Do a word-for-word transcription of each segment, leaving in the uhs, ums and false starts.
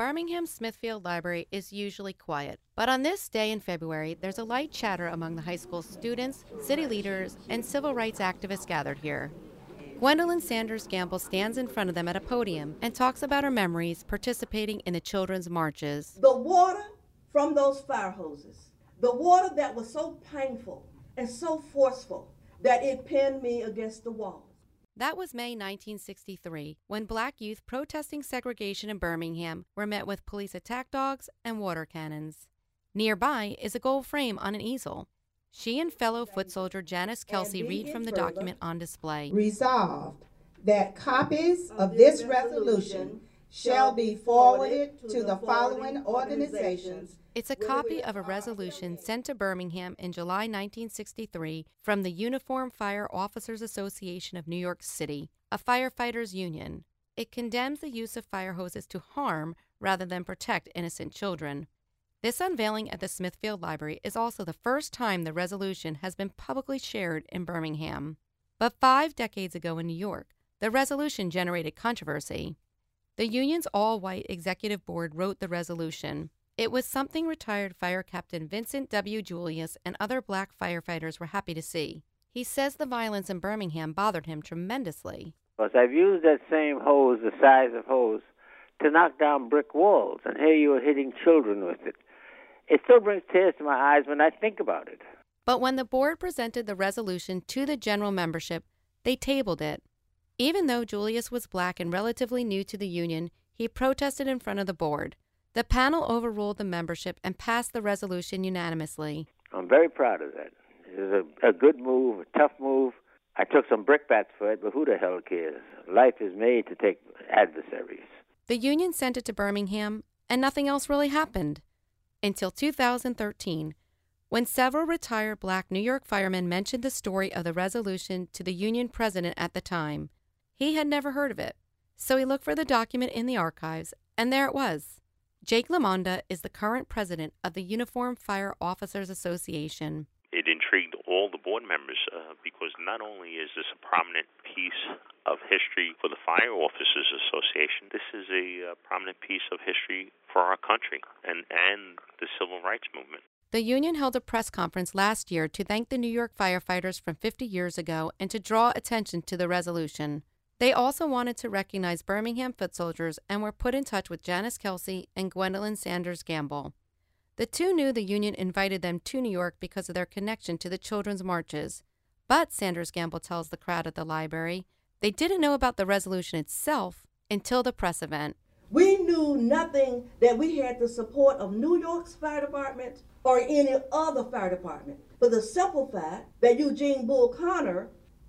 Birmingham Smithfield Library is usually quiet, but on this day in February, there's a light chatter among the high school students, city leaders, and civil rights activists gathered here. Gwendolyn Sanders Gamble stands in front of them at a podium and talks about her memories participating in the children's marches. The water from those fire hoses, the water that was so painful and so forceful that it pinned me against the wall. That was May nineteen sixty-three, when black youth protesting segregation in Birmingham were met with police attack dogs and water cannons. Nearby is a gold frame on an easel. She and fellow foot soldier Janice Kelsey read from the document on display. Resolved that copies of this resolution shall be forwarded to the following organizations. It's a copy of a resolution sent to Birmingham in July nineteen sixty-three from the Uniform Fire Officers Association of New York City, a firefighters' union. It condemns the use of fire hoses to harm rather than protect innocent children. This unveiling at the Smithfield Library is also the first time the resolution has been publicly shared in Birmingham. But five decades ago in New York, the resolution generated controversy. The union's all-white executive board wrote the resolution. It was something retired Fire Captain Vincent W. Julius and other black firefighters were happy to see. He says the violence in Birmingham bothered him tremendously. Because I've used that same hose, the size of hose, to knock down brick walls, and here you are hitting children with it. It still brings tears to my eyes when I think about it. But when the board presented the resolution to the general membership, they tabled it. Even though Julius was black and relatively new to the union, he protested in front of the board. The panel overruled the membership and passed the resolution unanimously. I'm very proud of that. It was a, a good move, a tough move. I took some brickbats for it, but who the hell cares? Life is made to take adversaries. The union sent it to Birmingham, and nothing else really happened. Until two thousand thirteen, when several retired black New York firemen mentioned the story of the resolution to the union president at the time. He had never heard of it, so he looked for the document in the archives, and there it was. Jake LaMonda is the current president of the Uniform Fire Officers Association. It intrigued all the board members uh, because not only is this a prominent piece of history for the Fire Officers Association, this is a uh, prominent piece of history for our country and, and the civil rights movement. The union held a press conference last year to thank the New York firefighters from fifty years ago and to draw attention to the resolution. They also wanted to recognize Birmingham foot soldiers and were put in touch with Janice Kelsey and Gwendolyn Sanders Gamble. The two knew the union invited them to New York because of their connection to the children's marches. But, Sanders Gamble tells the crowd at the library, they didn't know about the resolution itself until the press event. We knew nothing that we had the support of New York's fire department or any other fire department. For the simple fact that Eugene Bull Connor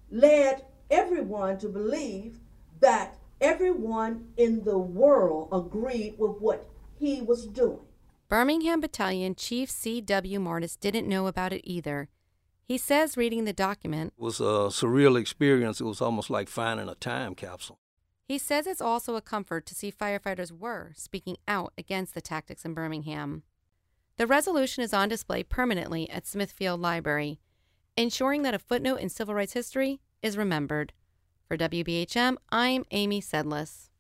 led everyone to believe that everyone in the world agreed with what he was doing. Birmingham Battalion Chief C W Martis didn't know about it either. He says reading the document It was a surreal experience. It was almost like finding a time capsule. He says it's also a comfort to see firefighters were speaking out against the tactics in Birmingham. The resolution is on display permanently at Smithfield Library, ensuring that a footnote in civil rights history is remembered. For W B H M, I'm Amy Sedlis.